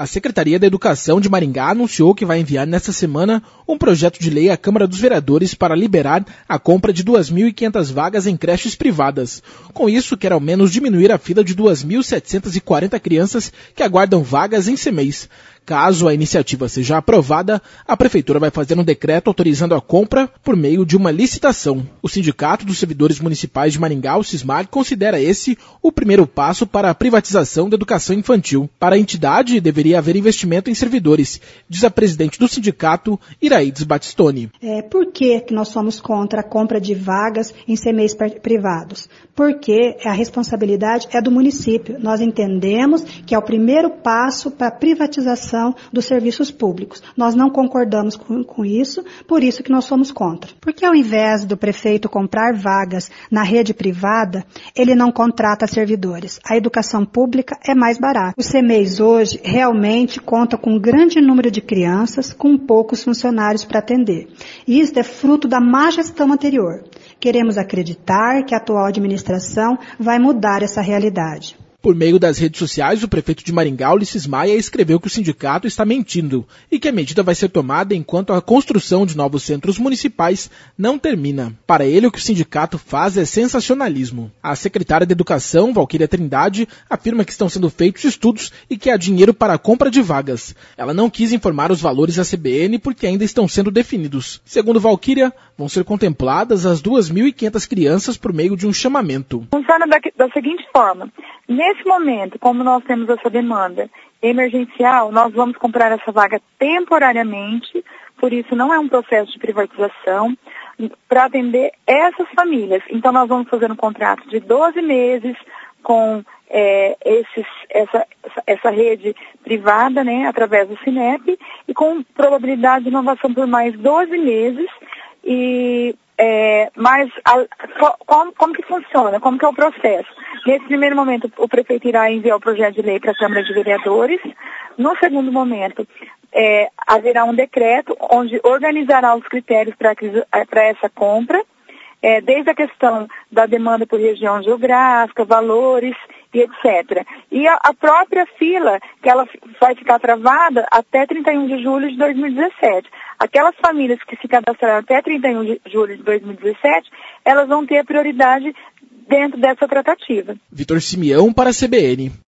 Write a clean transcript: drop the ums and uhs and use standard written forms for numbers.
A Secretaria da Educação de Maringá anunciou que vai enviar nesta semana um projeto de lei à Câmara dos Vereadores para liberar a compra de 2.500 vagas em creches privadas. Com isso, quer ao menos diminuir a fila de 2.740 crianças que aguardam vagas em CMEIs. Caso a iniciativa seja aprovada, a Prefeitura vai fazer um decreto autorizando a compra por meio de uma licitação. O Sindicato dos Servidores Municipais de Maringá, o SISMAR, considera esse o primeiro passo para a privatização da educação infantil. Para a entidade, deveria haver investimento em servidores, diz a presidente do sindicato, Iraides Batistoni. Por que nós somos contra a compra de vagas em CMEIs privados? Porque a responsabilidade é do município. Nós entendemos que é o primeiro passo para a privatização dos serviços públicos. Nós não concordamos com isso, por isso que nós somos contra. Porque ao invés do prefeito comprar vagas na rede privada, ele não contrata servidores. A educação pública é mais barata. Os CMEIs hoje realmente contam com um grande número de crianças, com poucos funcionários para atender. E isso é fruto da má gestão anterior. Queremos acreditar que a atual administração vai mudar essa realidade. Por meio das redes sociais, o prefeito de Maringá, Ulisses Maia, escreveu que o sindicato está mentindo e que a medida vai ser tomada enquanto a construção de novos centros municipais não termina. Para ele, o que o sindicato faz é sensacionalismo. A secretária de Educação, Valquíria Trindade, afirma que estão sendo feitos estudos e que há dinheiro para a compra de vagas. Ela não quis informar os valores à CBN porque ainda estão sendo definidos. Segundo Valquíria, vão ser contempladas as 2.500 crianças por meio de um chamamento. Funciona da seguinte forma. Nesse momento, como nós temos essa demanda emergencial, nós vamos comprar essa vaga temporariamente, por isso não é um processo de privatização, para atender essas famílias. Então nós vamos fazer um contrato de 12 meses com essa rede privada, né, através do Cinep, e com probabilidade de inovação por mais 12 meses. Como que funciona? Como que é o processo? Nesse primeiro momento, o prefeito irá enviar o projeto de lei para a Câmara de Vereadores. No segundo momento, haverá um decreto onde organizará os critérios para essa compra, desde a questão da demanda por região geográfica, valores e etc. E a própria fila, que ela vai ficar travada até 31 de julho de 2017. Aquelas famílias que se cadastraram até 31 de julho de 2017, elas vão ter a prioridade dentro dessa tratativa. Vitor Simeão para a CBN.